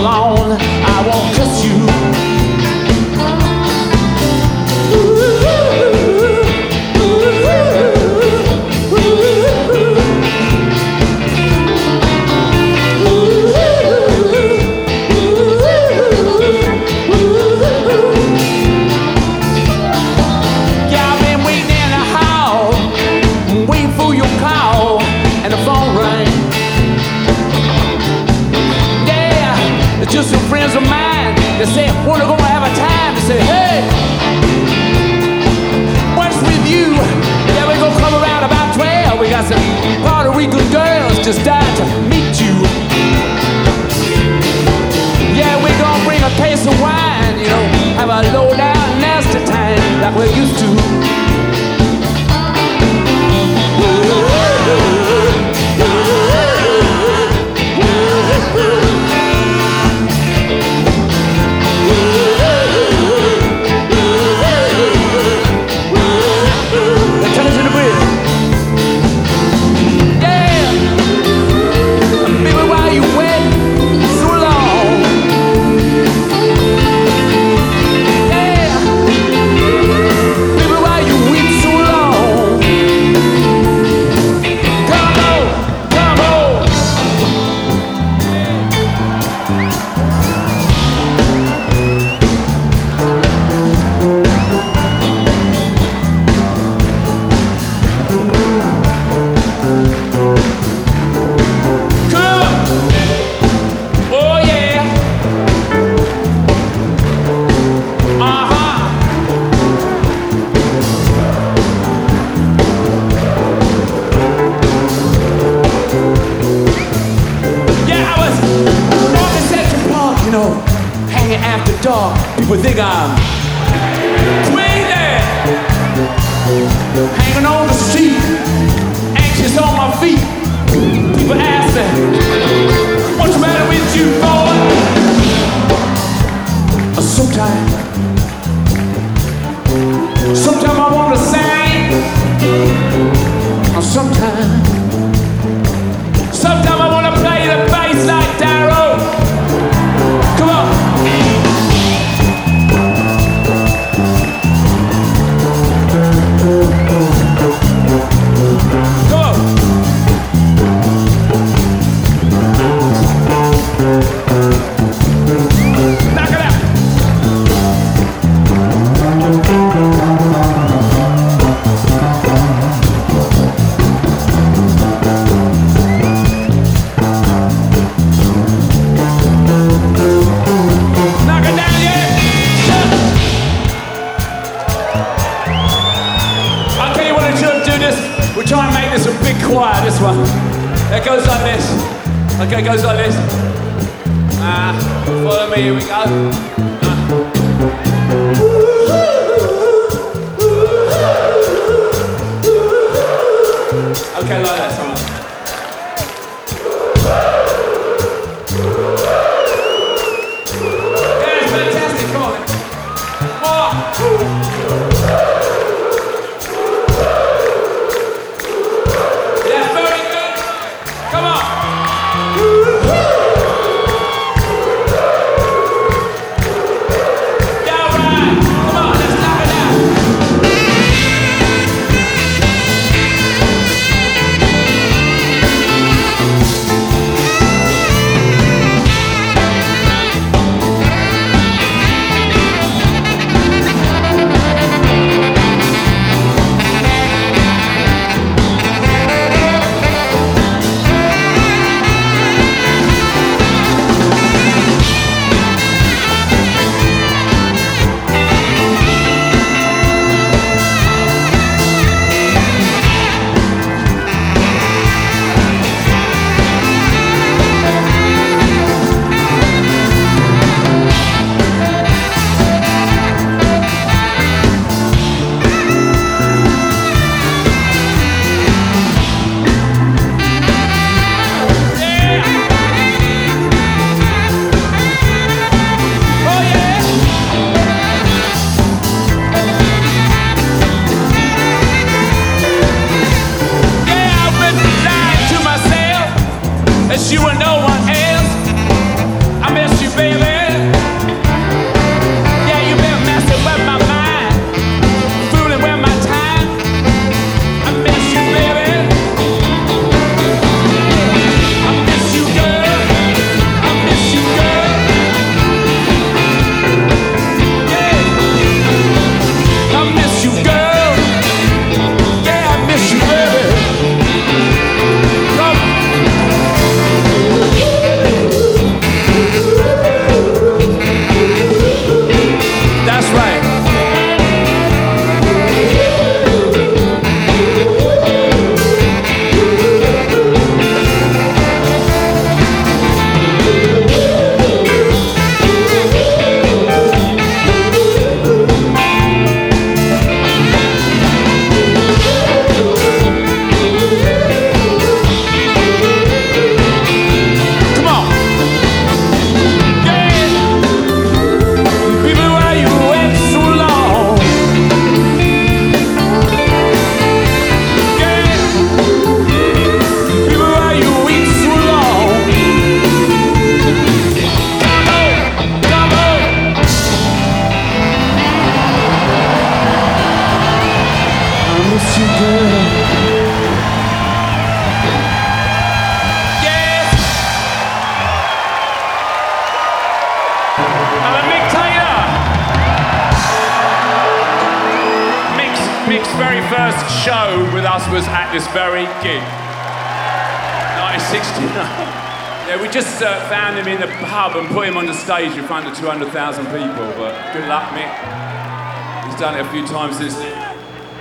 alone. I won't kiss you. Just some friends of mine, they say, we're gonna have a time. They say, hey, what's with you? Yeah, we're gonna come around about 12. We got some Puerto Rican girls just died to meet you. Yeah, we're gonna bring a case of wine, you know, have a low down nasty time like we're used to. After dark, people think I'm crazy. Hanging on the street, anxious on my feet. People ask me, what's the matter with you, boy? Sometimes I want to sing. Sometimes I want to play the bass like Darryl. Come on. Knock it out. Knock it down, yeah. I'll tell you what I should do this. We'll try and make this a big choir, this one. It goes like this. Okay, it goes like this. Follow me, here we go. Okay, like that, someone. Yeah, it's fantastic, come on. Yeah, very good. Come on. first show with us was at this very gig. 1969. Yeah, we just found him in the pub and put him on the stage in front of 200,000 people, but good luck, Mick. He's done it a few times since then.